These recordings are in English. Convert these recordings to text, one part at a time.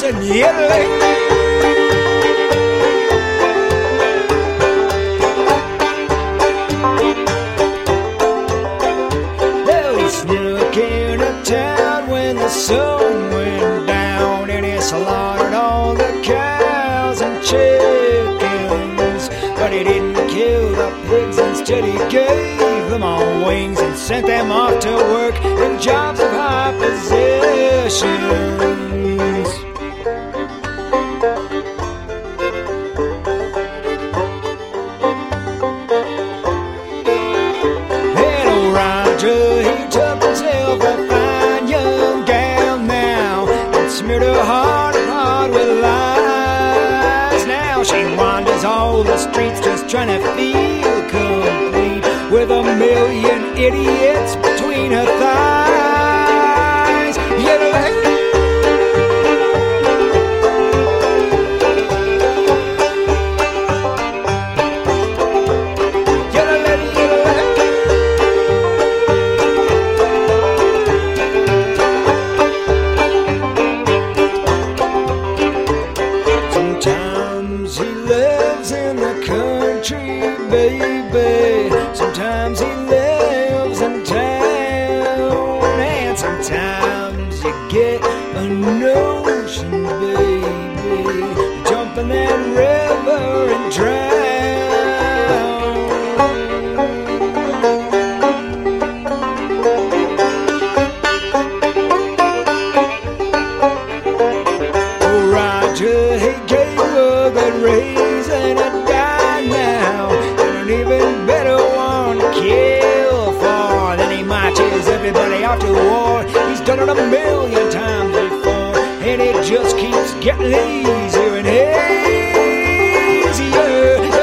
and yelling. Snuck in a town when the sun went down, and he slaughtered all the cows and chickens. But he didn't kill the pigs, instead he gave them all wings and sent them off to work in jobs of high positions. He took himself a fine young gal now and smeared her heart hard with lies. Now she wanders all the streets just trying to feel complete, with a million idiots between her thighs. Sometimes he lives in the country, baby. Sometimes he lives in town. And sometimes you get a notion, baby, jump in that river and drown. Oh, Roger, he gave a good reason to die now, and an even better one to kill for. Then he marches everybody off to war. He's done it a million times before, and it just keeps getting easier and easier.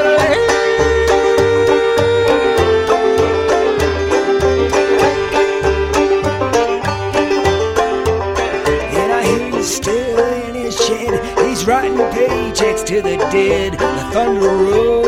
And I hear he's still in his shed. He's writing paychecks to the dead. The thunder rolls